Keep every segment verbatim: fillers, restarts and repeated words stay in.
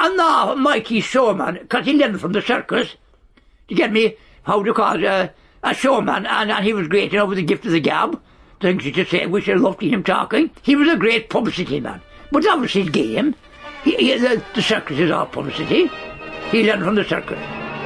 And now Mikey's showman, because he learned from the circus, to get me, how to call it, uh, a showman, and, and he was great, you know, with the gift of the gab. Things you just say, which I loved him talking. He was a great publicity man. But that was his game. He, he, the, the circus is all publicity. He learned from the circus.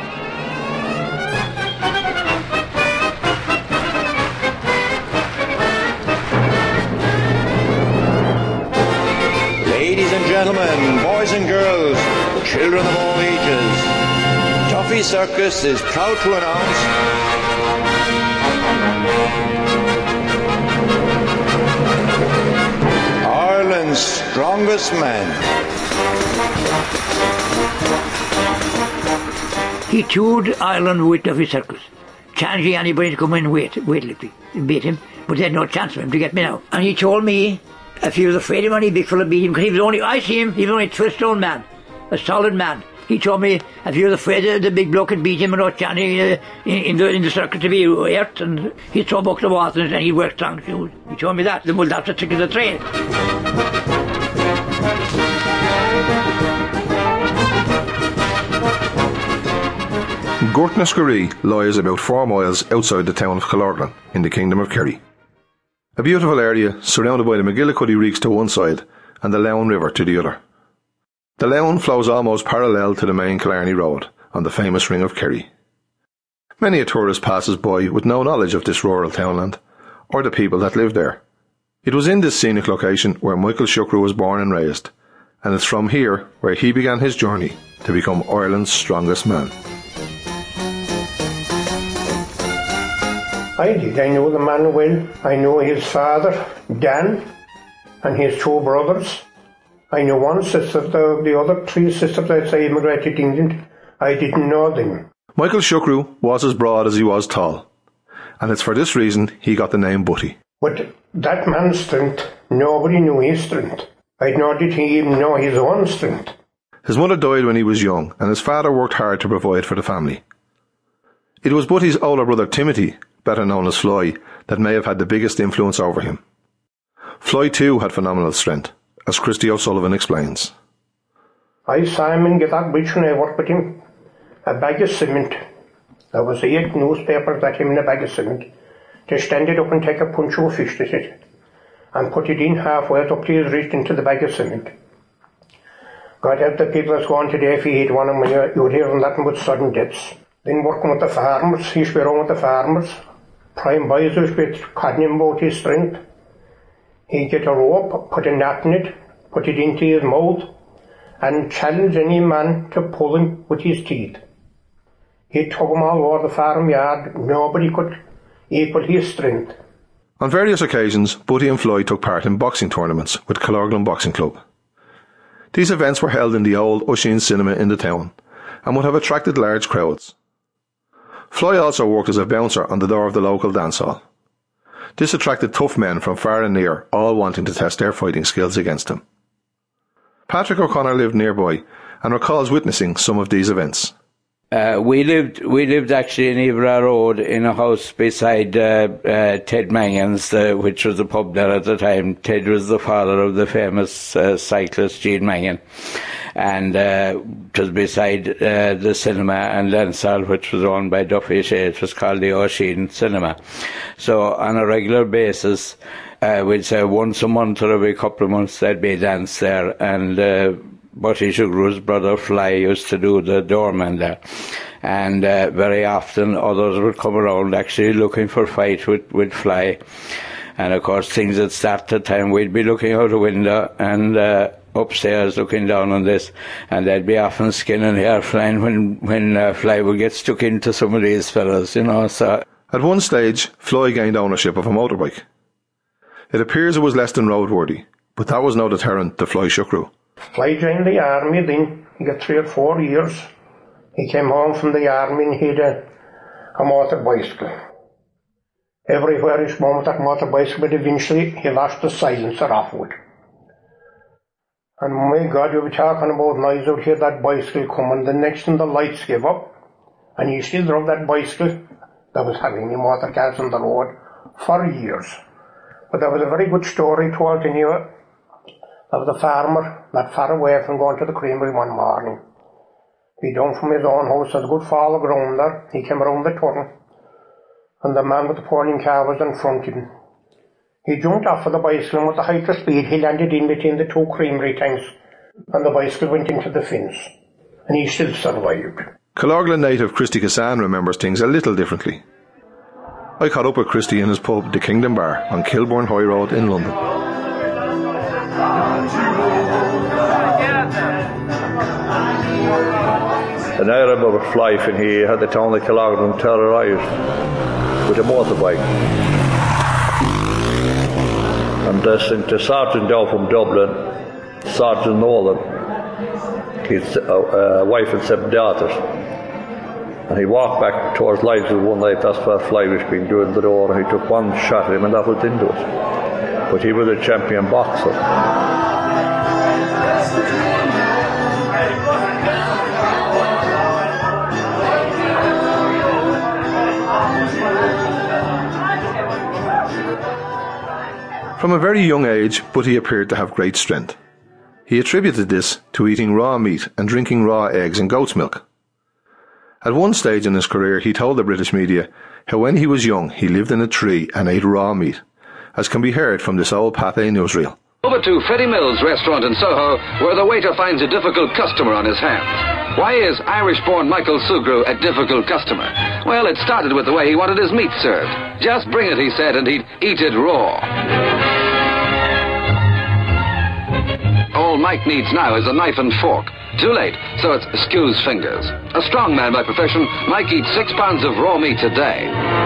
Ladies and gentlemen, boys and girls, children of all ages, Duffy Circus is proud to announce Ireland's strongest man. He toured Ireland with Duffy Circus, challenging anybody to come in and wait, weightlifting, and beat him, but they had no chance for him to get me now. And he told me, if he was afraid of any big fella beat him, because he was only, I see him, he was only a twist-stone man, a solid man. He told me, if you were afraid of the big bloke could beat him and not chance uh, in, in the in the circuit to be hurt, and he'd throw buckets of water and he'd work strong shoes. He told me that. Well, that's the trick of the trade. Gortnaskerry lies about four miles outside the town of Killorglin, in the Kingdom of Kerry. A beautiful area surrounded by the McGillicuddy Reeks to one side and the Lown River to the other. The Lown flows almost parallel to the main Killarney Road on the famous Ring of Kerry. Many a tourist passes by with no knowledge of this rural townland or the people that live there. It was in this scenic location where Michael Shuckrew was born and raised, and it's from here where he began his journey to become Ireland's strongest man. I did. I know the man well. I know his father, Dan, and his two brothers. I know one sister, the, the other three sisters that immigrated to England. I didn't know them. Michael Shuckrew was as broad as he was tall, and it's for this reason he got the name Butty. But that man's strength, nobody knew his strength. I nor did he even know his own strength. His mother died when he was young, and his father worked hard to provide for the family. It was Butty's older brother Timothy, better known as Fly, that may have had the biggest influence over him. Fly too had phenomenal strength, as Christy O'Sullivan explains. I saw him get that bridge when I worked with him. A bag of cement. There was eight newspapers that him in a bag of cement. To stand it up and take a punch of fish to it, and put it in halfway up to his wrist into the bag of cement. God help the people that's gone today if he hit one of them, you, you would hear them nothing but sudden deaths. Then working with the farmers, he used to be around with the farmers. Prime boys used to be cutting him about his strength. He'd get a rope, put a knot in it, put it into his mouth, and challenge any man to pull him with his teeth. He'd tug him all over the farm yard. Nobody could equal his strength. On various occasions, Butty and Fly took part in boxing tournaments with Killorglin Boxing Club. These events were held in the old Oisin cinema in the town and would have attracted large crowds. Fly also worked as a bouncer on the door of the local dance hall. This attracted tough men from far and near, all wanting to test their fighting skills against him. Patrick O'Connor lived nearby and recalls witnessing some of these events. Uh, we lived we lived actually in Ivra Road in a house beside uh, uh, Ted Mangan's, uh, which was a pub there at the time. Ted was the father of the famous uh, cyclist Gene Mangan. And uh, it was beside uh, the cinema and Lansall, which was owned by Duffy Shea. It was called the Oisin Cinema. So on a regular basis, uh, we'd say once a month or every couple of months there'd be a dance there, and uh, Butty Shugrew's brother Fly used to do the doorman there. And uh, very often others would come around actually looking for fight with, with Fly. And of course things would start at the time we'd be looking out a window and uh, upstairs looking down on this, and they'd be often skin and hair flying when, when uh, Fly would get stuck into some of these fellas, you know. So at one stage, Fly gained ownership of a motorbike. It appears it was less than roadworthy, but that was no deterrent to Fly Shuckrew. Fly joined the army then. He got three or four years. He came home from the army and he had a, a motor bicycle. Everywhere he swung with that motor bicycle, but eventually he lost the silencer off it. And my God, you were talking about noise out here, that bicycle coming. The next thing the lights gave up, and he still drove that bicycle. That was having any motor cars on the road for years. But there was a very good story told in here. There was a farmer not far away from going to the creamery one morning. He down from his own house, there's a good fall of ground there. He came around the turn, and the man with the pulling car was in front of him. He jumped off of the bicycle, and with the height of speed, he landed in between the two creamery tanks, and the bicycle went into the fence, and he still survived. Killorglin native Christy Cassan remembers things a little differently. I caught up with Christy in his pub, the Kingdom Bar, on Kilburn High Road in London. And I remember flying, he had the town of Killorglin terrorised with a motorbike. And uh, sent the sergeant down from Dublin, Sergeant Nolan, his uh, uh, wife and seven daughters. And he walked back towards Liverpool one night, that's where Fly was being doing the door, and he took one shot at him and that was into it. But he was a champion boxer. From a very young age, Butty appeared to have great strength. He attributed this to eating raw meat and drinking raw eggs and goat's milk. At one stage in his career, he told the British media how when he was young he lived in a tree and ate raw meat, as can be heard from this old Pathé newsreel. Over to Freddie Mills' restaurant in Soho, where the waiter finds a difficult customer on his hands. Why is Irish-born Michael Sugrue a difficult customer? Well, it started with the way he wanted his meat served. Just bring it, he said, and he'd eat it raw. All Mike needs now is a knife and fork. Too late, so it's Skew's fingers. A strong man by profession, Mike eats six pounds of raw meat a day.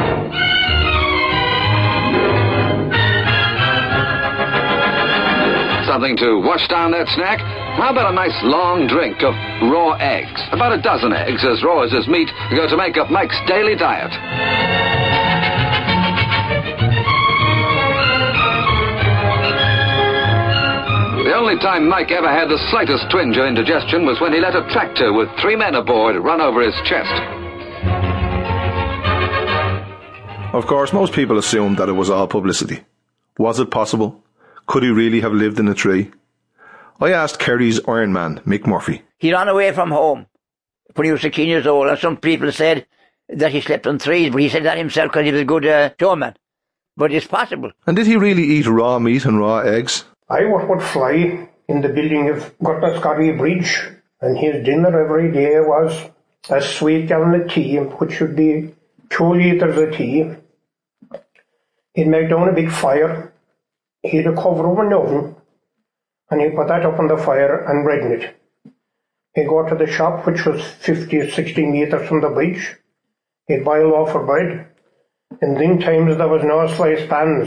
Something to wash down that snack? How about a nice long drink of raw eggs? About a dozen eggs, as raw as his meat, go to make up Mike's daily diet. The only time Mike ever had the slightest twinge of indigestion was when he let a tractor with three men aboard run over his chest. Of course, most people assumed that it was all publicity. Was it possible? Could he really have lived in a tree? I asked Kerry's Iron Man, Mick Murphy. He ran away from home when he was sixteen years old, and some people said that he slept on trees, but he said that himself because he was a good uh, showman. But it's possible. And did he really eat raw meat and raw eggs? I worked with Fly in the building of Gurtascotty Bridge, and his dinner every day was a sweet gallon of tea, which would be two litres of tea. He'd make down a big fire. He'd a cover over the oven, and he'd put that up on the fire and redden it. He'd go to the shop, which was fifty or sixty metres from the bridge. He'd buy a loaf of bread. In them times there was no sliced pans.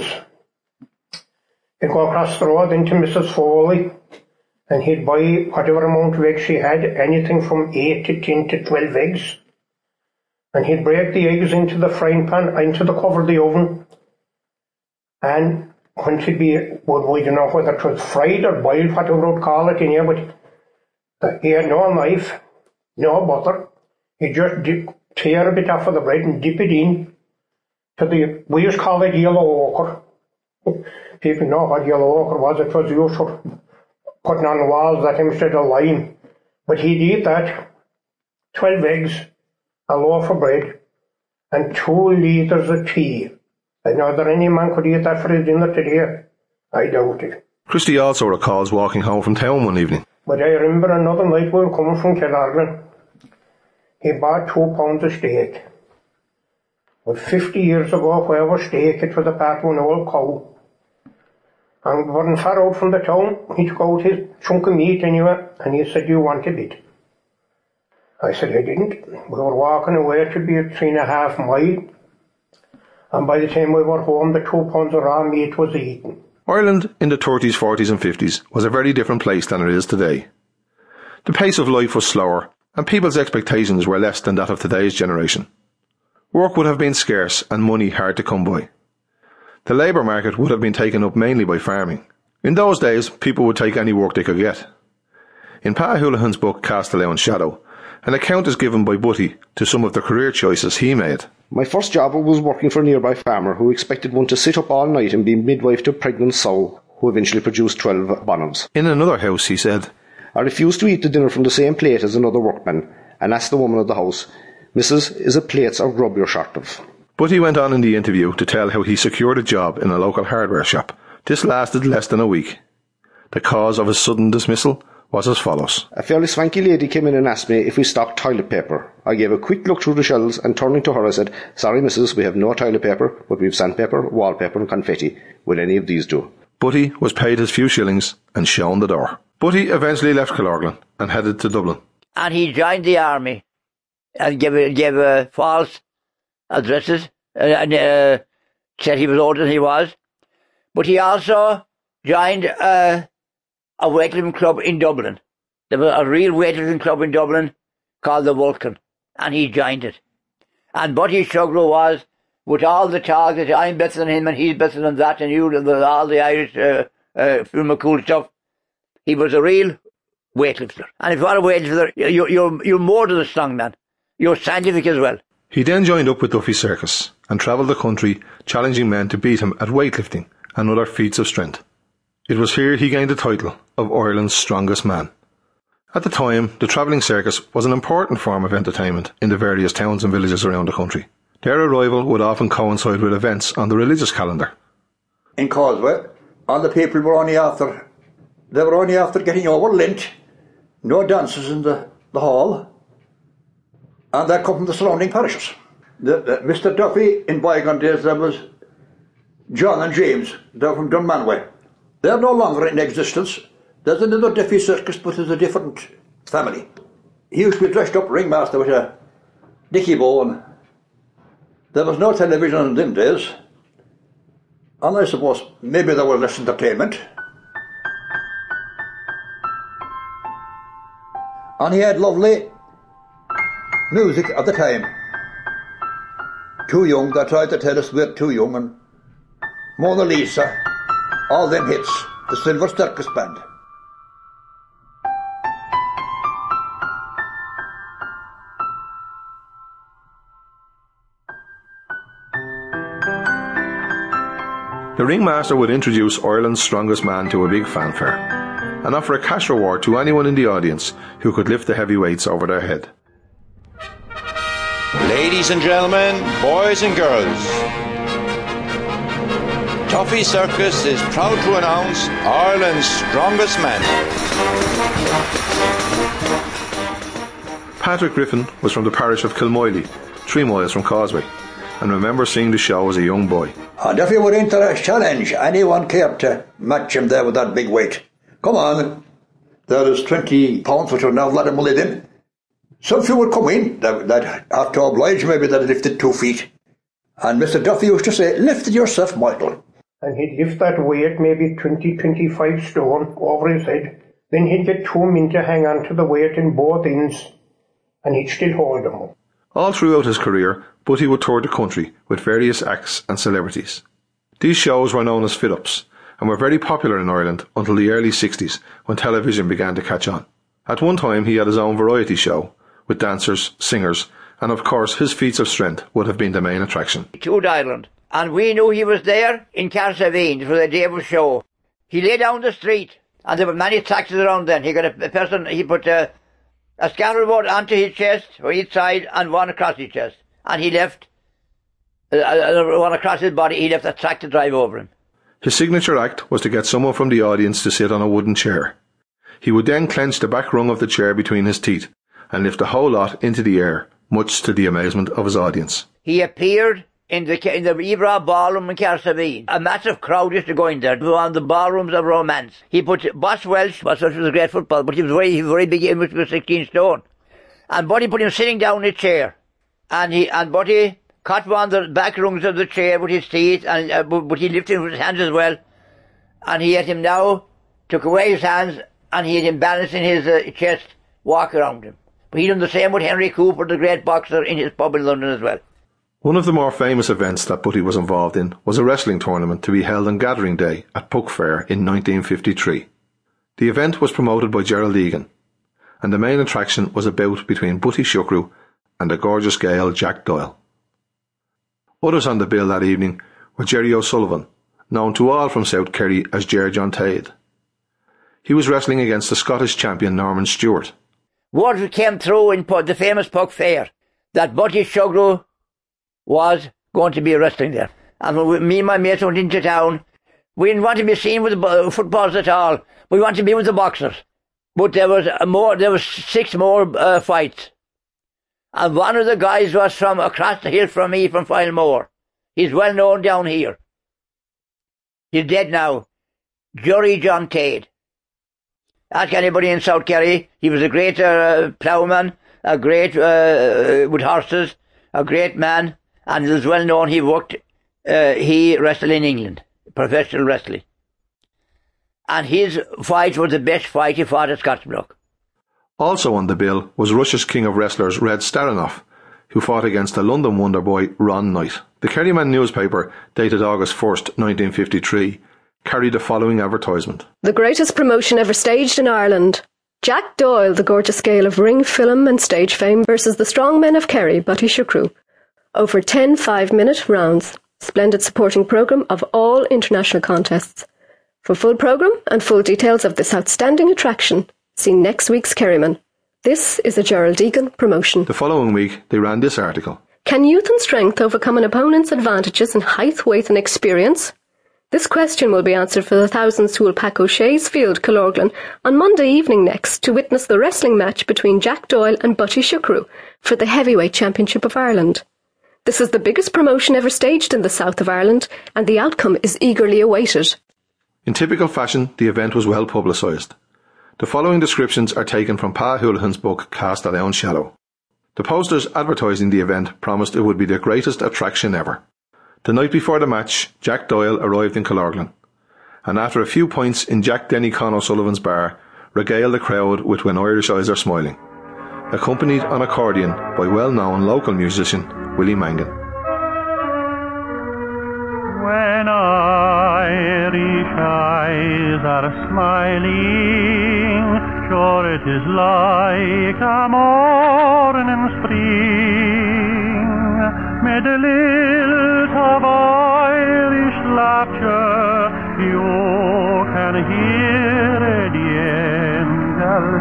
He'd go across the road into Missus Foley, and he'd buy whatever amount of eggs she had, anything from eight to ten to twelve eggs. And he'd break the eggs into the frying pan, into the cover of the oven, and when it'd be, well, we don't know whether it was fried or boiled, whatever we'd call it in here, but he had no knife, no butter. He'd just dip, tear a bit off of the bread and dip it in to the, we used to call it yellow ochre. People know what yellow ochre was. It was used for putting on walls that instead of lime. But he'd eat that, twelve eggs, a loaf of bread, and two litres of tea. I know that any man could eat that for his dinner today. I doubt it. Christy also recalls walking home from town one evening. But I remember another night we were coming from Killorglin. He bought two pounds of steak. But fifty years ago, wherever steak, it was a part of an old cow. And we weren't far out from the town. He took out his chunk of meat anyway, and he said, "Do you want a bit?" I said I didn't. We were walking away to be a three and a half mile. And by the time we were home, the two pounds of raw meat was eaten. Ireland in the thirties, forties and fifties was a very different place than it is today. The pace of life was slower, and people's expectations were less than that of today's generation. Work would have been scarce and money hard to come by. The labour market would have been taken up mainly by farming. In those days, people would take any work they could get. In Pat Houlihan's book Castellown's Shadow, an account is given by Butty to some of the career choices he made. My first job was working for a nearby farmer who expected one to sit up all night and be midwife to a pregnant sow. who eventually produced twelve bonhams. In another house, he said, I refused to eat the dinner from the same plate as another workman, and asked the woman of the house, Missus, is it plates or grub you're short of? But he went on in the interview to tell how he secured a job in a local hardware shop. This lasted less than a week. The cause of his sudden dismissal was as follows. A fairly swanky lady came in and asked me if we stocked toilet paper. I gave a quick look through the shelves and turning to her I said, Sorry missus, we have no toilet paper, but we've sandpaper, wallpaper and confetti. Will any of these do? Butty was paid his few shillings and shown the door. Butty eventually left Killorglin and headed to Dublin. And he joined the army and gave, gave uh, false addresses uh, and uh, said he was older than he was. But he also joined uh, a weightlifting club in Dublin. There was a real weightlifting club in Dublin called the Vulcan, and he joined it. And Butty's struggle was, with all the talk that I'm better than him and he's better than that and you, and all the Irish uh, uh, cool stuff, he was a real weightlifter. And if you're a weightlifter, you're, you're, you're more than a strongman. You're scientific as well. He then joined up with Duffy Circus and travelled the country challenging men to beat him at weightlifting and other feats of strength. It was here he gained the title of Ireland's strongest man. At the time, the travelling circus was an important form of entertainment in the various towns and villages around the country. Their arrival would often coincide with events on the religious calendar. In Causeway, all the people were only after, they were only after getting over Lent, no dances in the, the hall, and they come from the surrounding parishes. The, the, Mister Duffy, in bygone days, there was John and James, they're from Dunmanway. They're no longer in existence. There's another Duffy Circus, but there's a different family. He used to be dressed up ringmaster with a dicky bow, and there was no television in them days. And I suppose maybe there was less entertainment. And he had lovely music at the time. Too Young, they tried to tell us we're too young, and Mona Lisa, all them hits, the Silver Circus Band. The ringmaster would introduce Ireland's strongest man to a big fanfare and offer a cash reward to anyone in the audience who could lift the heavy weights over their head. Ladies and gentlemen, boys and girls, Duffy Circus is proud to announce Ireland's strongest man. Patrick Griffin was from the parish of Kilmoily, three miles from Causeway, and remembers seeing the show as a young boy. And if you were into a challenge, anyone cared to match him there with that big weight. Come on, there is twenty pounds which are now let him live in. Some few would come in, that, that have to oblige, maybe that lifted two feet. And Mister Duffy used to say, lift it yourself, Michael. And he'd lift that weight, maybe twenty, twenty-five stone, over his head. Then he'd get two men to hang on to the weight in both ends, and he'd still hold them up. All throughout his career, Butty would tour the country with various acts and celebrities. These shows were known as fit-ups and were very popular in Ireland until the early sixties when television began to catch on. At one time he had his own variety show with dancers, singers, and of course his feats of strength would have been the main attraction. He toured Ireland, and we knew he was there in Carsavine for the day of the show. He lay down the street, and there were many taxis around then. He got a, a person, he put a, a scaffoldboard onto his chest for each side and one across his chest. And he left, uh, one across his body, he left a tractor drive over him. His signature act was to get someone from the audience to sit on a wooden chair. He would then clench the back rung of the chair between his teeth and lift the whole lot into the air, much to the amazement of his audience. He appeared in the in the Ibra ballroom in Carsavine. A massive crowd used to go in there, one of the ballrooms of romance. He put Boss Welsh, Boss Welsh was a great football, but he was very, he was very big, he was sixteen stone. And Buddy put him sitting down in a chair. And he and Buddy caught one of the back rungs of the chair with his teeth, and uh, but he lifted him with his hands as well. And he had him now, took away his hands, and he had him balancing his uh, chest, walk around him. But he done the same with Henry Cooper, the great boxer, in his pub in London as well. One of the more famous events that Butty was involved in was a wrestling tournament to be held on Gathering Day at Puck Fair in nineteen fifty-three. The event was promoted by Gerald Egan, and the main attraction was a bout between Butty Shuckrew and the gorgeous Gael Jack Doyle. Others on the bill that evening were Jerry O'Sullivan known to all from South Kerry as Ger John Tade. He was wrestling against the Scottish champion Norman Stewart. Word came through in the famous Puck Fair that Buddy Shugru was going to be wrestling there. And me and my mates went into town. We didn't want to be seen with the footballs at all. We wanted to be with the boxers. But there was a more, there was six more uh, fights. And one of the guys was from across the hill from me, from Filemore. He's well known down here. He's dead now. Ger John Tade. Ask anybody in South Kerry. He was a great uh, ploughman, a great, uh, with horses, a great man, and it was well known he worked, uh, he wrestled in England, professional wrestling. And his fight was the best fight he fought at Scottsblock. Also on the bill was Russia's king of wrestlers Red Starinov, who fought against the London wonder boy Ron Knight. The Kerryman newspaper, dated August first, nineteen fifty-three, carried the following advertisement. The greatest promotion ever staged in Ireland. Jack Doyle, the gorgeous scale of ring, film and stage fame, versus the strong men of Kerry, Butty Shukru. Over ten five-minute rounds. Splendid supporting programme of all international contests. For full programme and full details of this outstanding attraction, see next week's Kerryman. This is a Gerald Deacon promotion. The following week, they ran this article. Can youth and strength overcome an opponent's advantages in height, weight and experience? This question will be answered for the thousands who will pack O'Shea's Field, Killorglin, on Monday evening next to witness the wrestling match between Jack Doyle and Butty Shukru for the Heavyweight Championship of Ireland. This is the biggest promotion ever staged in the south of Ireland, and the outcome is eagerly awaited. In typical fashion, the event was well publicised. The following descriptions are taken from Pa Houlihan's book Cast Thy Own Shadow. The posters advertising the event promised it would be the greatest attraction ever. The night before the match, Jack Doyle arrived in Killorglin, and after a few pints in Jack Denny Con O'Sullivan's bar, regaled the crowd with When Irish Eyes Are Smiling, accompanied on accordion by well-known local musician Willie Mangan. When Irish eyes are smiling, sure it is like a morning spring, mid the lilt of Irish laughter, you can hear the angels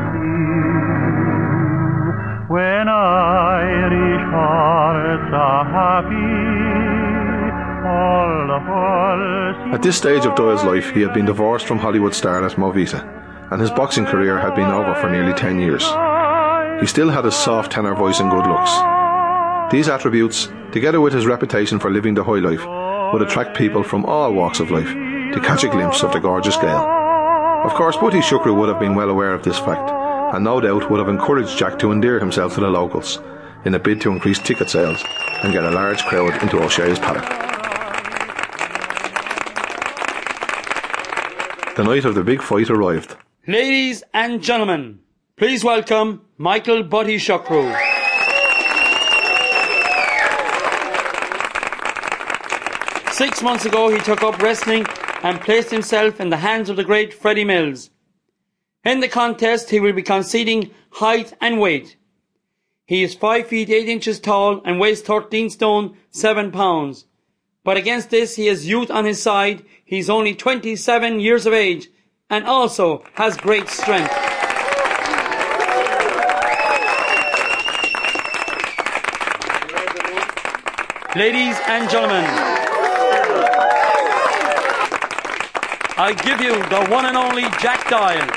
sing. When Irish hearts are happy, all the world. At this stage of Doyle's life, he had been divorced from Hollywood starlet Movita, and his boxing career had been over for nearly ten years. He still had his soft tenor voice and good looks. These attributes, together with his reputation for living the high life, would attract people from all walks of life to catch a glimpse of the gorgeous Gael. Of course, Butty Shukru would have been well aware of this fact, and no doubt would have encouraged Jack to endear himself to the locals, in a bid to increase ticket sales and get a large crowd into O'Shea's paddock. The night of the big fight arrived. Ladies and gentlemen, please welcome Michael Butty Shukru. Six months ago he took up wrestling and placed himself in the hands of the great Freddie Mills. In the contest he will be conceding height and weight. He is five feet eight inches tall and weighs thirteen stone seven pounds. But against this he has youth on his side. He's only twenty-seven years of age and also has great strength. Ladies and gentlemen, I give you the one and only Jack Doyle,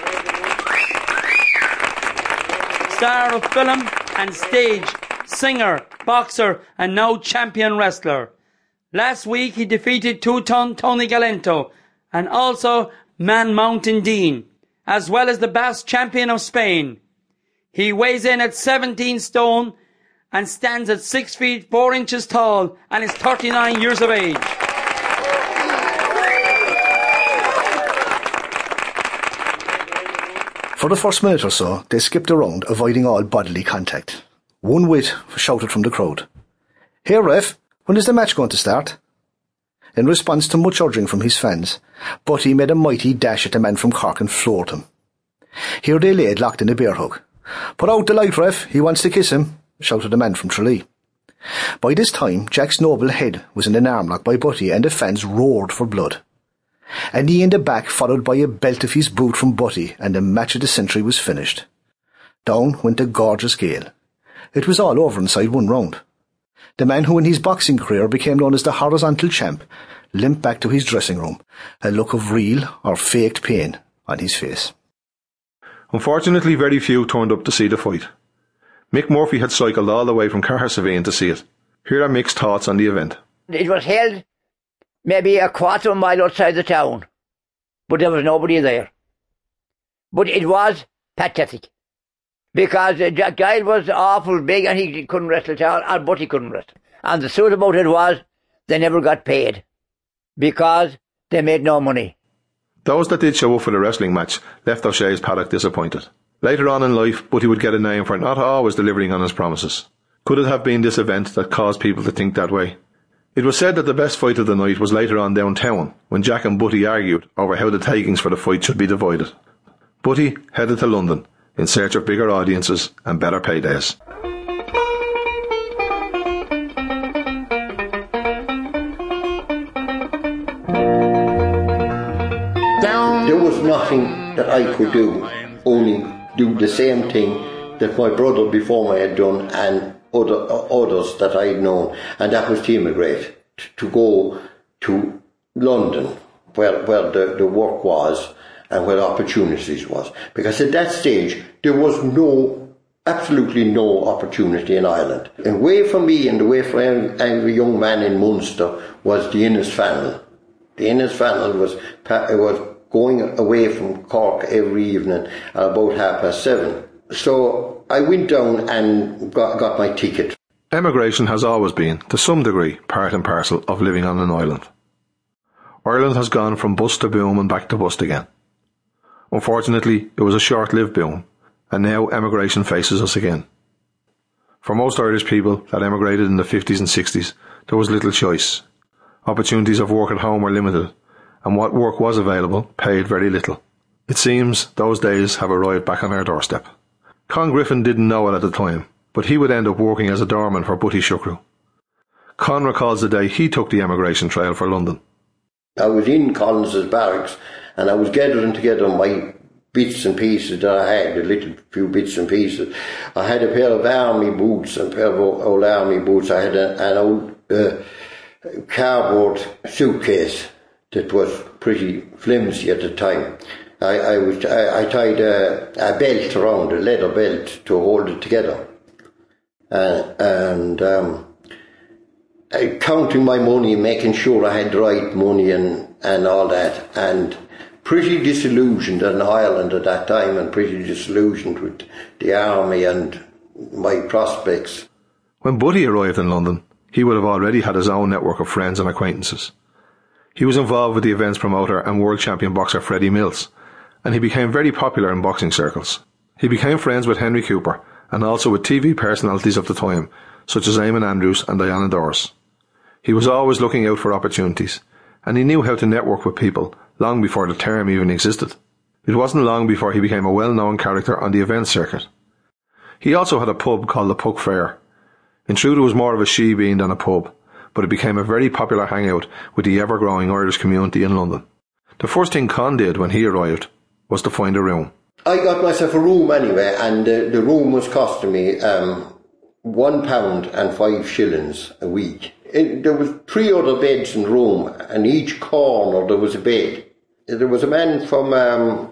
star of film and stage, singer, boxer and now champion wrestler. Last week he defeated two-ton Tony Galento and also Man Mountain Dean, as well as the Basque champion of Spain. He weighs in at seventeen stone and stands at six feet four inches tall and is thirty-nine years of age. For the first minute or so, they skipped around, avoiding all bodily contact. One wit shouted from the crowd, "Here, ref, when is the match going to start?" In response to much urging from his fans, Butty made a mighty dash at the man from Cork and floored him. Here they laid locked in a bear hug. "Put out the light, ref, he wants to kiss him," shouted the man from Tralee. By this time, Jack's noble head was in an armlock by Butty and the fans roared for blood. A knee in the back followed by a belt of his boot from Butty, and the match of the century was finished. Down went the gorgeous Gale. It was all over inside one round. The man who in his boxing career became known as the horizontal champ limped back to his dressing room, a look of real or faked pain on his face. Unfortunately, very few turned up to see the fight. Mick Murphy had cycled all the way from Cahersiveen to see it. Here are Mick's thoughts on the event. It was held maybe a quarter of a mile outside the town, but there was nobody there. But it was pathetic, because uh, Jack Gyle was awful big and he couldn't wrestle at all, and but he couldn't wrestle. And the truth about it was, they never got paid, because they made no money. Those that did show up for the wrestling match left O'Shea's paddock disappointed. Later on in life, Butty would get a name for not always delivering on his promises. Could it have been this event that caused people to think that way? It was said that the best fight of the night was later on downtown, when Jack and Butty argued over how the takings for the fight should be divided. Butty headed to London in search of bigger audiences and better paydays. There was nothing that I could do, only do the same thing that my brother before me had done and other, others that I had known, and that was to immigrate, to go to London, where, where the, the work was and where opportunities was. Because at that stage, there was no, absolutely no opportunity in Ireland. And away from me and away from every young man in Munster was the Innisfannel. The Innisfannel was, was going away from Cork every evening at about half past seven. So I went down and got, got my ticket. Emigration has always been, to some degree, part and parcel of living on an island. Ireland has gone from bust to boom and back to bust again. Unfortunately, it was a short-lived boom, and now emigration faces us again. For most Irish people that emigrated in the fifties and sixties, there was little choice. Opportunities of work at home were limited, and what work was available paid very little. It seems those days have arrived back on our doorstep. Con Griffin didn't know it at the time, but he would end up working as a doorman for Butty Shuckrew. Con recalls the day he took the emigration trail for London. I was in Collins's barracks, and I was gathering together my bits and pieces that I had, a little few bits and pieces. I had a pair of army boots, a pair of old army boots. I had a, an old uh, cardboard suitcase that was pretty flimsy at the time. I, I, was, I, I tied a, a belt around, a leather belt, to hold it together. Uh, and um, I, counting my money, making sure I had the right money and, and all that. And pretty disillusioned in Ireland at that time, and pretty disillusioned with the army and my prospects. When Butty arrived in London, he would have already had his own network of friends and acquaintances. He was involved with the event's promoter and world champion boxer Freddie Mills, and he became very popular in boxing circles. He became friends with Henry Cooper, and also with T V personalities of the time, such as Eamon Andrews and Diana Dors. He was always looking out for opportunities, and he knew how to network with people long before the term even existed. It wasn't long before he became a well-known character on the event circuit. He also had a pub called the Puck Fair. In truth, it was more of a she-bean than a pub, but it became a very popular hangout with the ever-growing Irish community in London. The first thing Con did when he arrived was to find a room. I got myself a room anyway, and uh, the room was costing me um, one pound and five shillings a week. It, there was three other beds in the room, and each corner there was a bed. There was a man from um,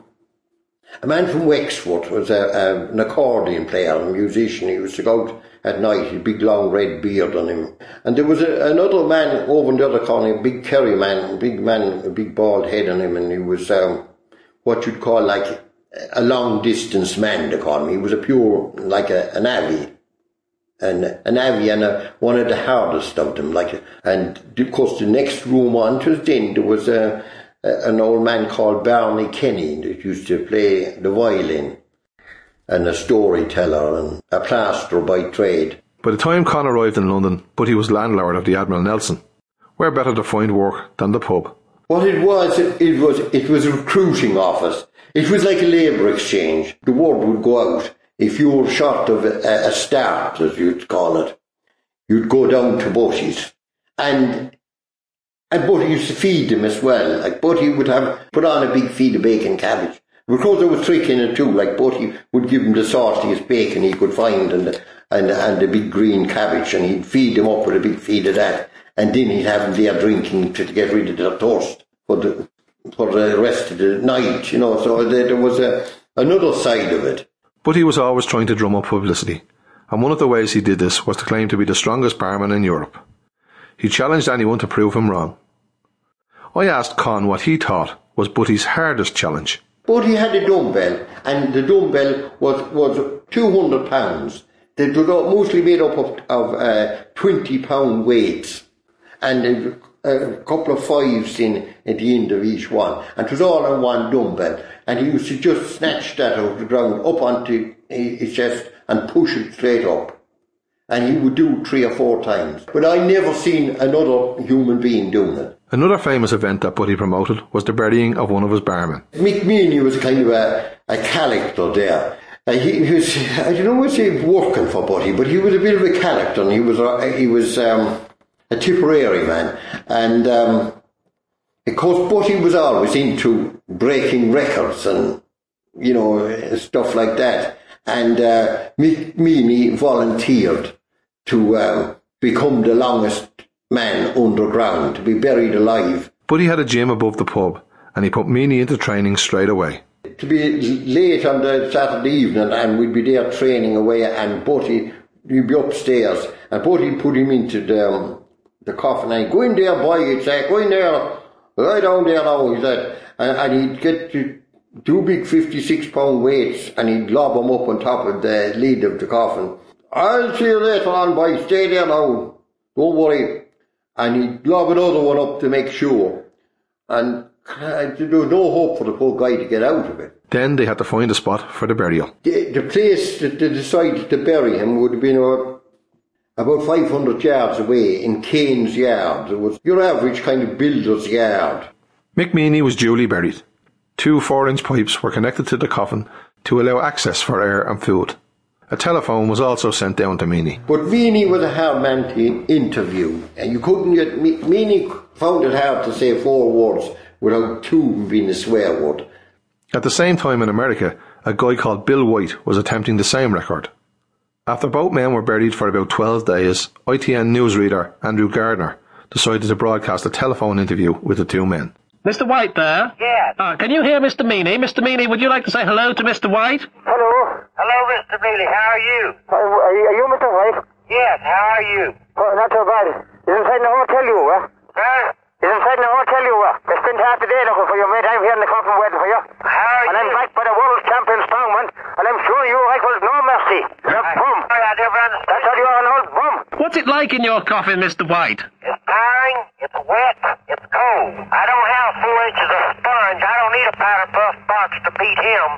a man from Wexford, was a, a, an accordion player, a musician. He used to go out at night, a big long red beard on him. And there was a, another man over in the other corner, a big Kerry man, a big man, a big bald head on him, and he was um, what you'd call like a long distance man, they call him. He was a pure, like a, a navvy. And a navvy and a, one of the hardest of them. Like, and of course the next room on to us then, there was a, a, an old man called Barney Kenny that used to play the violin, and a storyteller and a plasterer by trade. By the time Con arrived in London, Butty was landlord of the Admiral Nelson. Where better to find work than the pub? What it was, it, it was, it was a recruiting office. It was like a labour exchange. The word would go out. If you were short of a, a start, as you'd call it, you'd go down to Butty's. And And Buddy used to feed them as well. Like Buddy would have put on a big feed of bacon cabbage. Because there was trick in it too, like Buddy would give him the sauciest bacon he could find and the, and, and the big green cabbage, and he'd feed them up with a big feed of that. And then he'd have them there drinking to get rid of their thirst for the, for the rest of the night, you know. So there, there was a, another side of it. But he was always trying to drum up publicity, and one of the ways he did this was to claim to be the strongest barman in Europe. He challenged anyone to prove him wrong. I asked Con what he thought was Buddy's hardest challenge. Buddy had a dumbbell, and the dumbbell was, was two hundred pounds. They were mostly made up of, of uh, twenty pound weights, and a, a couple of fives in at the end of each one. And it was all on one dumbbell. And he used to just snatch that out of the ground up onto his chest and push it straight up. And he would do it three or four times. But I never seen another human being doing it. Another famous event that Buddy promoted was the burying of one of his barmen. Mick Meany was kind of a, a character there. Uh, he, he was, I don't know what's he working for Buddy, but he was a bit of a character, and he was a, he was um, a Tipperary man. And um, of course Buddy was always into breaking records and, you know, stuff like that. And uh, Mick Meany volunteered to um, become the longest man underground, to be buried alive. Buddy had a gym above the pub, and he put Meany into training straight away. To be late on the Saturday evening, and we'd be there training away, and Buddy, we'd be upstairs, and Buddy put him into the, um, the coffin, and he'd go in there, boy, he'd say, go in there, lie down there now, he said, and, and he'd get to two big fifty-six pound weights, and he'd lob them up on top of the lid of the coffin. I'll see you later on, boy, stay there now, don't worry. And he'd lob another one up to make sure. And uh, there was no hope for the poor guy to get out of it. Then they had to find a spot for the burial. The, the place that they decided to bury him would have been about, about five hundred yards away in Kane's Yard. It was your average kind of builder's yard. Mick Meany was duly buried. Two four-inch pipes were connected to the coffin to allow access for air and food. A telephone was also sent down to Meany. But Meany was a hard man to interview, and you couldn't get... Meany found it hard to say four words without two being a swear word. At the same time in America, a guy called Bill White was attempting the same record. After both men were buried for about twelve days, I T N newsreader Andrew Gardner decided to broadcast a telephone interview with the two men. Mister White there? Yes. Uh, can you hear Mister Meany? Mister Meany, would you like to say hello to Mister White? Hello. Hello, Mister Meany. How are you? Uh, are, you, are you Mister White? Yes. How are you? Oh, not so bad. Is inside the hotel you, eh? Huh? Is inside the hotel you, eh? I spent half the day looking for you, mate. I'm here in the coffin waiting for you. How are and you? And I'm backed by the world champion strongman, and I'm sure you rifles no mercy. You're a bum. I never understand. That's all you are, an old bum. What's it like in your coffin, Mister White? It's tiring, it's wet, it's cold. I don't have four inches of sponge. I don't need a powder puff box to beat him.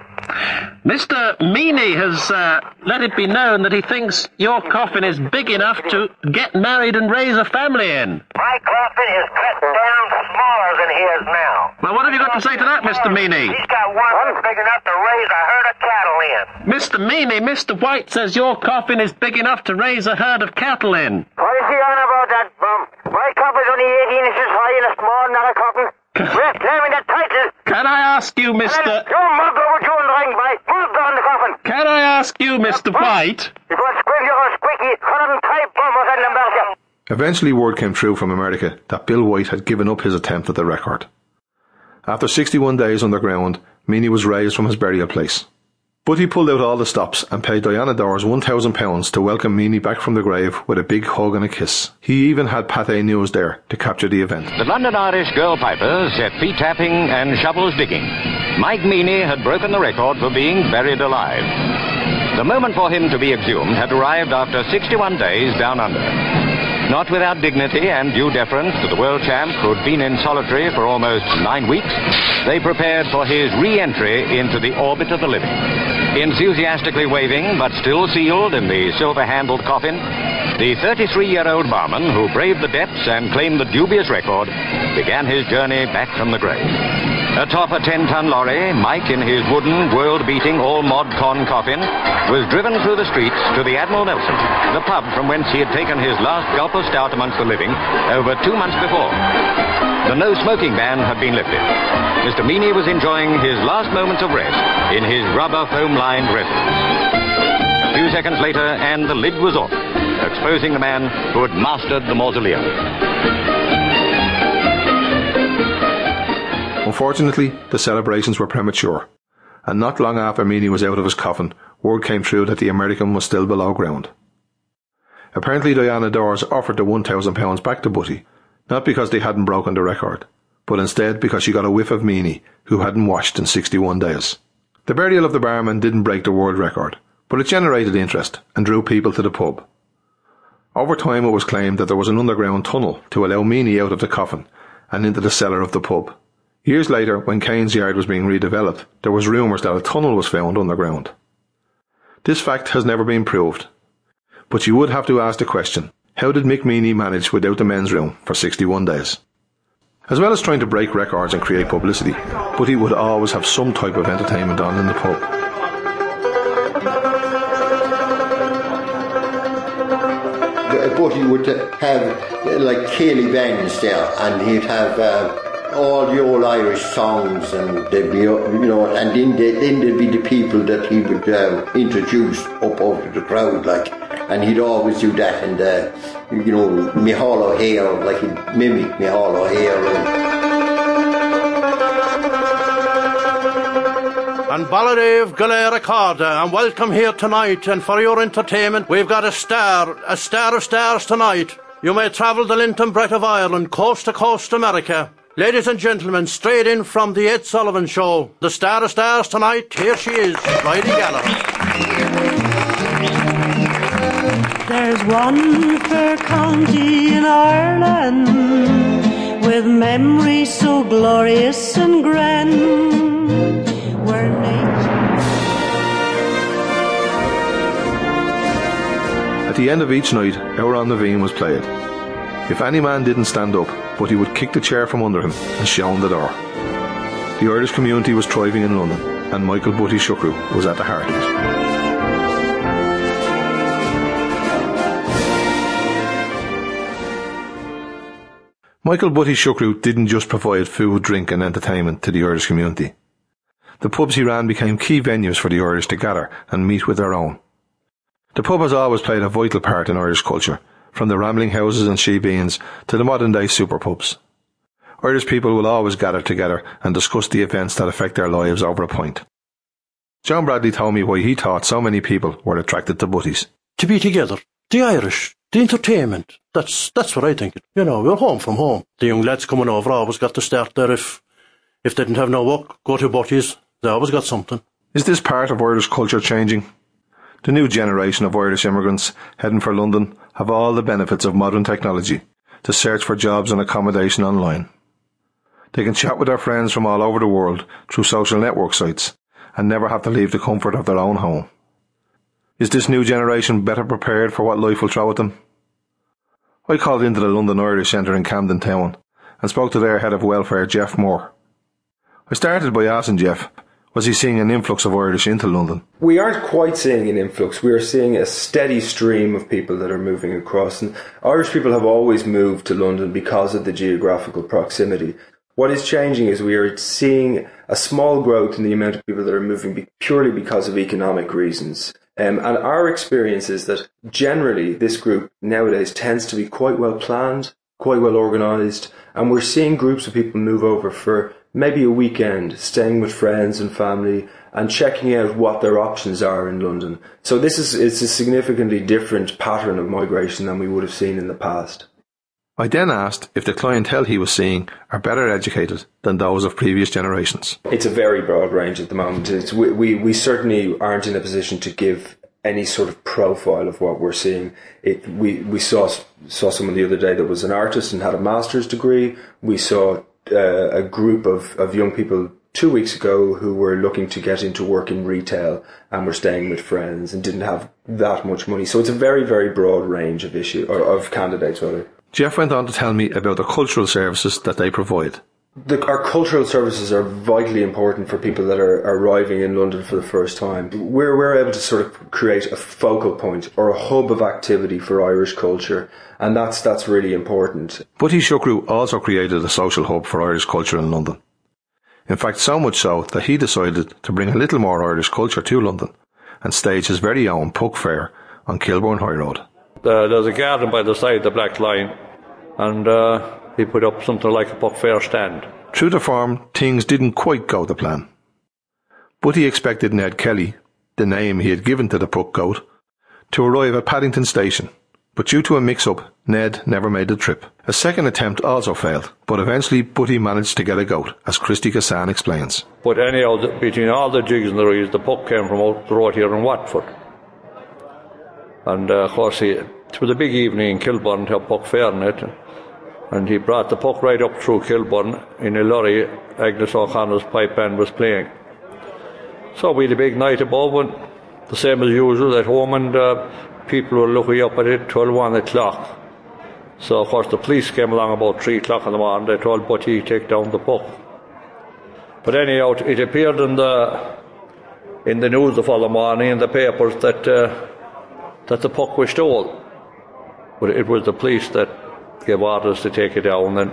Mister Meany has uh, let it be known that he thinks your coffin is big enough to get married and raise a family in. My coffin is cut down smaller than his now. Well, what have you got to say to that, Mister Meany? He's got one that's big enough to raise a herd of cattle in. Mister Meany, Mister White says your coffin is big enough to raise a herd of cattle in. What is he on about that, bum? My coffin's only eighteen inches high in a small, not a coffin. We're claiming the title. Can I ask you, Mister... You mug over you in the ring, boy. Move down the coffin. Can I ask you, Mister White? If you squeal, you're a squeaky, hundred and five bum or something about you. Eventually word came through from America that Bill White had given up his attempt at the record. After sixty-one days underground, Meany was raised from his burial place. But he pulled out all the stops and paid Diana Dors one thousand pounds to welcome Meany back from the grave with a big hug and a kiss. He even had Pathé News there to capture the event. The London Irish Girl Pipers set feet tapping and shovels digging. Mike Meany had broken the record for being buried alive. The moment for him to be exhumed had arrived after sixty-one days down under. Not without dignity and due deference to the world champ who'd been in solitary for almost nine weeks, they prepared for his re-entry into the orbit of the living. Enthusiastically waving, but still sealed in the silver-handled coffin, the thirty-three-year-old barman who braved the depths and claimed the dubious record began his journey back from the grave. Atop a ten-ton lorry, Mike, in his wooden, world-beating, all-mod con coffin, was driven through the streets to the Admiral Nelson, the pub from whence he had taken his last gulp of stout amongst the living over two months before. The no-smoking ban had been lifted. Mister Meany was enjoying his last moments of rest in his rubber foam-lined residence. A few seconds later, and the lid was off, exposing the man who had mastered the mausoleum. Unfortunately, the celebrations were premature, and not long after Meany was out of his coffin, word came through that the American was still below ground. Apparently Diana Dawes offered the one thousand pounds back to Butty, not because they hadn't broken the record, but instead because she got a whiff of Meany, who hadn't washed in sixty-one days. The burial of the barman didn't break the world record, but it generated interest and drew people to the pub. Over time it was claimed that there was an underground tunnel to allow Meany out of the coffin and into the cellar of the pub. Years later, when Kane's Yard was being redeveloped, there was rumours that a tunnel was found underground. This fact has never been proved, but you would have to ask the question, how did Mick Meany manage without the men's room for sixty-one days? As well as trying to break records and create publicity, Butty would always have some type of entertainment on in the pub. Butty would have like Cayley bands there, and he'd have uh, all the old Irish songs, and they'd be, you know, and then, they, then there'd be the people that he would uh, introduce up out of the crowd, like, and he'd always do that, and uh, you know, Micheál O'Hare, like he'd mimic Micheál O'Hare. And Ballarave Galera Carda, and welcome here tonight, and for your entertainment we've got a star, a star of stars tonight. You may travel the length and breadth of Ireland, coast to coast America. Ladies and gentlemen, straight in from the Ed Sullivan Show, the star of stars tonight, here she is, Bridie Gallagher. There's one fair county in Ireland, with memories so glorious and grand, where nature... At the end of each night, Our on the Veen was played. If any man didn't stand up, but he would kick the chair from under him and show him the door. The Irish community was thriving in London, and Michael Butty Shuckrew was at the heart of it. Michael Butty Shuckrew didn't just provide food, drink and entertainment to the Irish community. The pubs he ran became key venues for the Irish to gather and meet with their own. The pub has always played a vital part in Irish culture, from the rambling houses and shebeens to the modern-day super pubs. Irish people will always gather together and discuss the events that affect their lives over a pint. John Bradley told me why he thought so many people were attracted to Butties. To be together, the Irish, the entertainment, that's that's what I think. You know, we're home from home. The young lads coming over always got to start there. If, if they didn't have no work, go to Butties, they always got something. Is this part of Irish culture changing? The new generation of Irish immigrants heading for London have all the benefits of modern technology to search for jobs and accommodation online. They can chat with their friends from all over the world through social network sites and never have to leave the comfort of their own home. Is this new generation better prepared for what life will throw at them? I called into the London Irish Centre in Camden Town and spoke to their head of welfare, Jeff Moore. I started by asking Jeff, was he seeing an influx of Irish into London? We aren't quite seeing an influx. We are seeing a steady stream of people that are moving across. And Irish people have always moved to London because of the geographical proximity. What is changing is we are seeing a small growth in the amount of people that are moving purely because of economic reasons. Um, and our experience is that generally this group nowadays tends to be quite well planned, quite well organised, and we're seeing groups of people move over for maybe a weekend, staying with friends and family and checking out what their options are in London. So this is it's a significantly different pattern of migration than we would have seen in the past. I then asked if the clientele he was seeing are better educated than those of previous generations. It's a very broad range at the moment. It's, we, we, we certainly aren't in a position to give any sort of profile of what we're seeing. It, we, we saw, saw someone the other day that was an artist and had a master's degree. We saw Uh, a group of, of young people two weeks ago who were looking to get into work in retail and were staying with friends and didn't have that much money. So it's a very, very broad range of issue or of candidates, rather. Jeff went on to tell me about the cultural services that they provide. The, our cultural services are vitally important for people that are arriving in London for the first time. We're, we're able to sort of create a focal point or a hub of activity for Irish culture, and that's that's really important. Butty Shukru also created a social hub for Irish culture in London. In fact, so much so that he decided to bring a little more Irish culture to London and stage his very own Puck Fair on Kilburn High Road. Uh, there's a garden by the side of the Black Line, and uh, he put up something like a Puck Fair stand. True to form, things didn't quite go to plan. Butty expected Ned Kelly, the name he had given to the Puck Goat, to arrive at Paddington Station, but due to a mix-up, Ned never made the trip. A second attempt also failed, but eventually Butty managed to get a goat, as Christy Cassan explains. But anyhow, the, between all the jigs and the reels, the puck came from out the road here in Watford. And uh, of course, he, it was a big evening in Kilburn to have Puck Fair in it. And he brought the puck right up through Kilburn in a lorry. Agnes O'Connor's pipe band was playing. So we had a big night above, and the same as usual at home, and uh, people were looking up at it till one o'clock. So of course the police came along about three o'clock in the morning. They told Butty to take down the puck. But anyhow, it appeared in the in the news the following morning in the papers that uh, that the puck was stolen. But it was the police that gave orders to take it down, and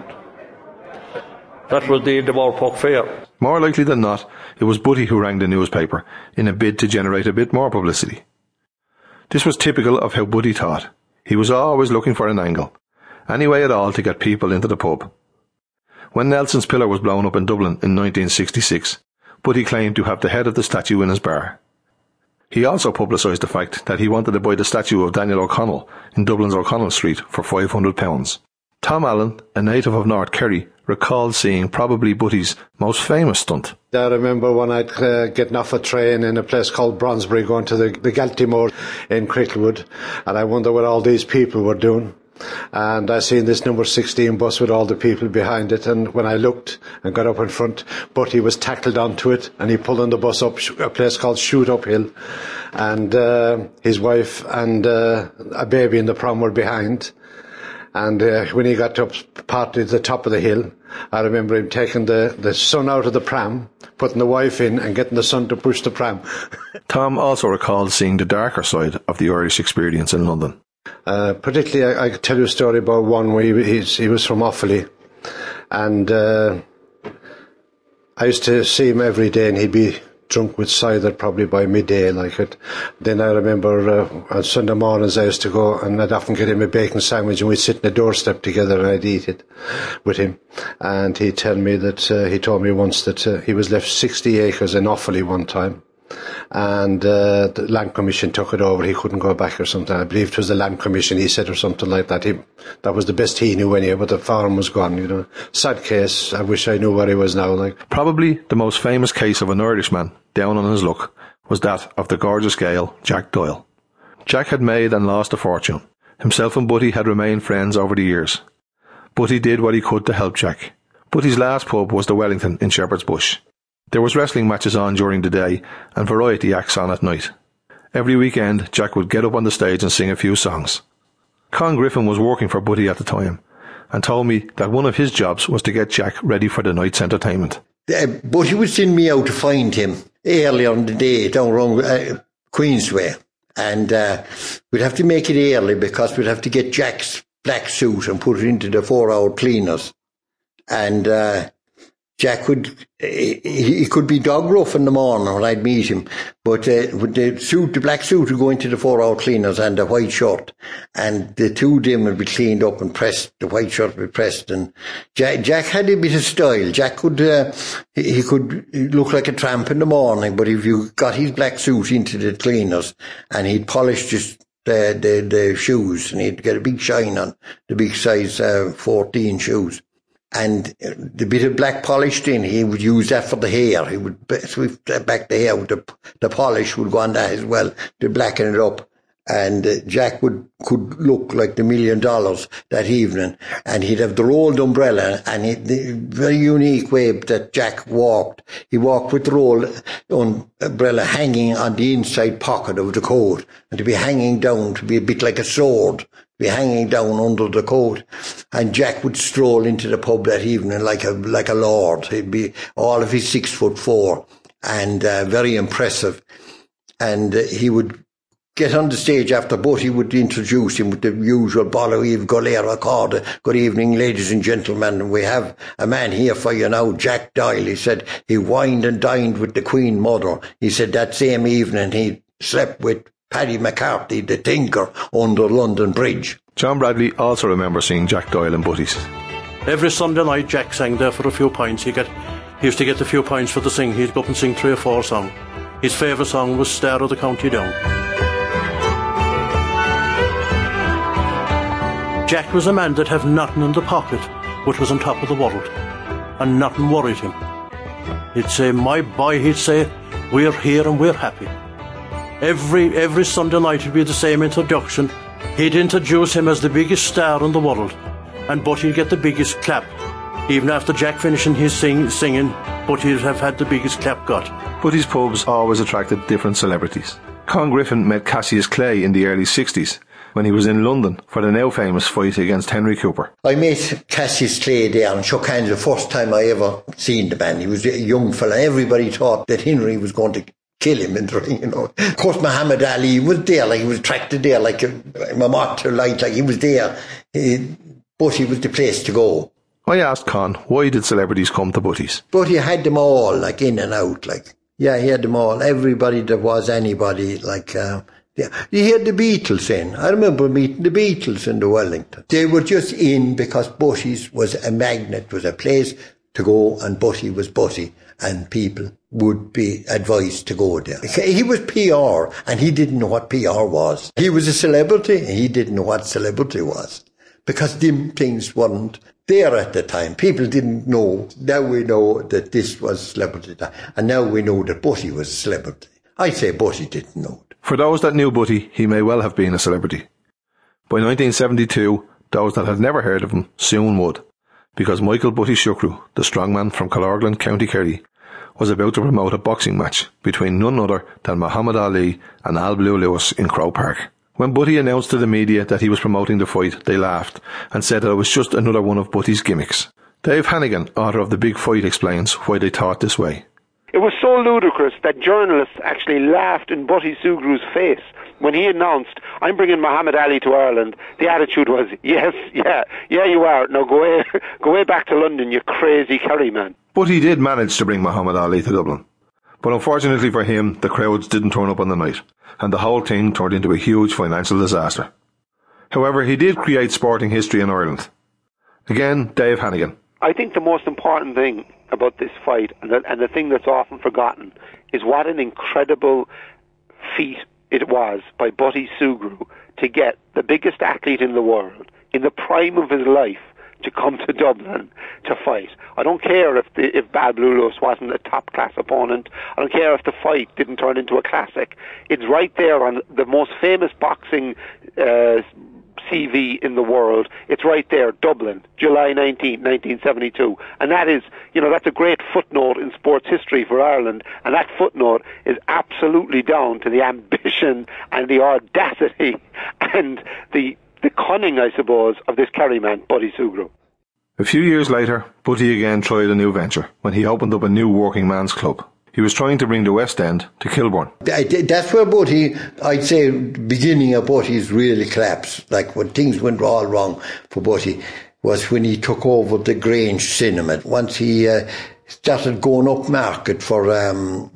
that was the end of our Puck Fair. More likely than not, it was Butty who rang the newspaper in a bid to generate a bit more publicity. This was typical of how Butty thought. He was always looking for an angle, any way at all to get people into the pub. When Nelson's Pillar was blown up in Dublin in nineteen sixty-six, Butty claimed to have the head of the statue in his bar. He also publicised the fact that he wanted to buy the statue of Daniel O'Connell in Dublin's O'Connell Street for five hundred pounds. Tom Allen, a native of North Kerry, recalled seeing probably Butty's most famous stunt. I remember when I'd uh, getting off a train in a place called Bronsbury going to the, the Galtymore in Cricklewood, and I wonder what all these people were doing. And I seen this number sixteen bus with all the people behind it, and when I looked and got up in front, Butty was tackled onto it, and he pulled on the bus up a place called Shoot Up Hill, and uh, his wife and uh, a baby in the pram were behind. And uh, when he got up partly to the top of the hill, I remember him taking the, the son out of the pram, putting the wife in and getting the son to push the pram. Tom also recalled seeing the darker side of the Irish experience in London. Uh, particularly, I, I could tell you a story about one where he, he's, he was from Offaly, and uh, I used to see him every day, and he'd be drunk with cider probably by midday like it. Then I remember uh, on Sunday mornings I used to go, and I'd often get him a bacon sandwich, and we'd sit in the doorstep together and I'd eat it with him. And he'd tell me that uh, he told me once that uh, he was left sixty acres in Offaly one time, and uh, the Land Commission took it over. He couldn't go back or something. I believe it was the Land Commission, he said, or something like that. He, that was the best he knew anyway, but the farm was gone, you know. Sad case. I wish I knew where he was now. Like Probably the most famous case of an Irishman down on his luck was that of the gorgeous Gael, Jack Doyle. Jack had made and lost a fortune. Himself and Butty had remained friends over the years. Butty did what he could to help Jack. Butty's last pub was the Wellington in Shepherd's Bush. There was wrestling matches on during the day and variety acts on at night. Every weekend, Jack would get up on the stage and sing a few songs. Con Griffin was working for Butty at the time and told me that one of his jobs was to get Jack ready for the night's entertainment. Uh, Butty would send me out to find him early on the day down around uh, Queensway, and uh, we'd have to make it early because we'd have to get Jack's black suit and put it into the four-hour cleaners. And uh, Jack would, he, he could be dog rough in the morning when I'd meet him, but uh, with the suit, the black suit would go into the four-hour cleaners and the white shirt, and the two of them would be cleaned up and pressed, the white shirt would be pressed, and Jack, Jack had a bit of style. Jack could, uh, he, he could look like a tramp in the morning, but if you got his black suit into the cleaners and he'd polish just the, the, the shoes, and he'd get a big shine on the big size uh, fourteen shoes. And the bit of black polished in, he would use that for the hair. He would swift back the hair with the, the polish would go on that as well to blacken it up. And uh, Jack would could look like the million dollars that evening. And he'd have the rolled umbrella, and he, the very unique way that Jack walked. He walked with the rolled umbrella hanging on the inside pocket of the coat, and to be hanging down to be a bit like a sword, be hanging down under the coat, and Jack would stroll into the pub that evening like a like a lord. He'd be all of his six foot four and uh, very impressive, and uh, he would get on the stage after Butty would introduce him with the usual Bollywood Golera Corda. Good evening, ladies and gentlemen. We have a man here for you now, Jack Doyle. He said he wined and dined with the Queen Mother. He said that same evening he slept with Paddy McCarthy, the tinker, under London Bridge. John Bradley also remembers seeing Jack Doyle in Butty's. Every Sunday night Jack sang there for a few points. He get he used to get a few points for the sing. He'd go up and sing three or four songs. His favourite song was Star of the County Down. Jack was a man that had nothing in the pocket but was on top of the world, and nothing worried him. He'd say, my boy, he'd say, we're here and we're happy. Every every Sunday night it'd be the same introduction. He'd introduce him as the biggest star in the world, and Butty'd get the biggest clap. Even after Jack finishing his sing, singing, Butty'd have had the biggest clap got. Butty's pubs always attracted different celebrities. Con Griffin met Cassius Clay in the early sixties, when he was in London for the now famous fight against Henry Cooper. I met Cassius Clay there and shook hands the first time I ever seen the man. He was a young fella. Everybody thought that Henry was going to kill him in the ring, you know. Of course, Muhammad Ali was there, like he was attracted there, like a, a martyr light, like he was there. He, Butty was the place to go. I asked Con, why did celebrities come to Butty's? Butty had them all, like in and out, like. Yeah, he had them all. Everybody that was anybody, like... Uh, Yeah, he had the Beatles in. I remember meeting the Beatles in the Wellington. They were just in because Butty's was a magnet, was a place to go, and Butty was Butty, and people would be advised to go there. He was P R, and he didn't know what P R was. He was a celebrity, and he didn't know what celebrity was, because them things weren't there at the time. People didn't know. Now we know that this was celebrity, and now we know that Butty was a celebrity. I say Butty didn't know. For those that knew Butty, he may well have been a celebrity. By nineteen seventy-two, those that had never heard of him soon would, because Michael Butty Shukru, the strongman from Killorglin, County Kerry, was about to promote a boxing match between none other than Muhammad Ali and Al Blue Lewis in Crow Park. When Butty announced to the media that he was promoting the fight, they laughed and said that it was just another one of Butty's gimmicks. Dave Hannigan, author of The Big Fight, explains why they thought this way. It was so ludicrous that journalists actually laughed in Butty Sugru's face when he announced, I'm bringing Muhammad Ali to Ireland. The attitude was, yes, yeah, yeah you are. Now go away, go away back to London, you crazy Kerry man. But he did manage to bring Muhammad Ali to Dublin. But unfortunately for him, the crowds didn't turn up on the night, and the whole thing turned into a huge financial disaster. However, he did create sporting history in Ireland. Again, Dave Hannigan. I think the most important thing about this fight, and the, and the thing that's often forgotten, is what an incredible feat it was by Butty Sugru to get the biggest athlete in the world, in the prime of his life, to come to Dublin to fight. I don't care if the, if Bad Blue Lewis wasn't a top-class opponent. I don't care if the fight didn't turn into a classic. It's right there on the most famous boxing uh, C V in the world. It's right there, Dublin, July nineteenth, nineteen seventy-two. And that is, you know, that's a great footnote in sports history for Ireland. And that footnote is absolutely down to the ambition and the audacity and the the cunning, I suppose, of this Kerry man, Butty Sugru. A few years later, Butty again tried a new venture when he opened up a new working man's club. He was trying to bring the West End to Kilburn. That's where Butty, I'd say, beginning of Butty's really collapsed. Like when things went all wrong for Butty was when he took over the Grange Cinema. Once he uh, started going up market for um,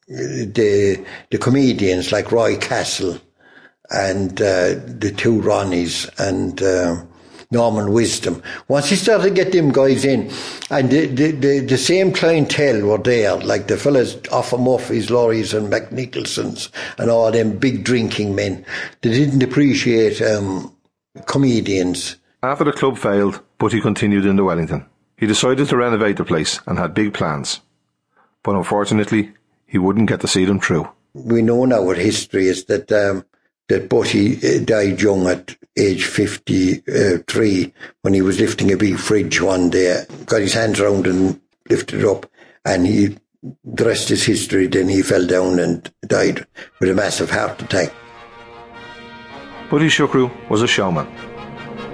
the the comedians like Roy Castle and uh, the two Ronnies and uh, Norman Wisdom. Once he started to get them guys in, and the, the, the, the same clientele were there, like the fellas off of Murphy's, Lorries and McNicholson's and all them big drinking men. They didn't appreciate um, comedians. After the club failed, Butty continued into Wellington. He decided to renovate the place and had big plans. But unfortunately, he wouldn't get to see them through. We know now what history is that um, that Butty died young at age fifty-three when he was lifting a big fridge one day. Got his hands around and lifted it up, and he, the rest is history. Then he fell down and died with a massive heart attack. Butty Shukru was a showman.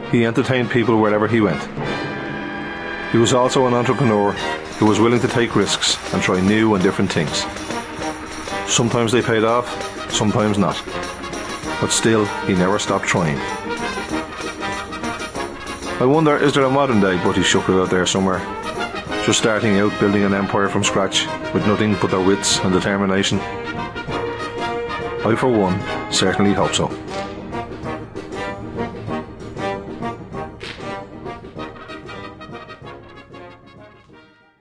He entertained people wherever he went. He was also an entrepreneur who was willing to take risks and try new and different things. Sometimes they paid off, sometimes not. But still, he never stopped trying. I wonder, is there a modern day Buddy Shuckle out there somewhere? Just starting out building an empire from scratch with nothing but their wits and determination? I, for one, certainly hope so.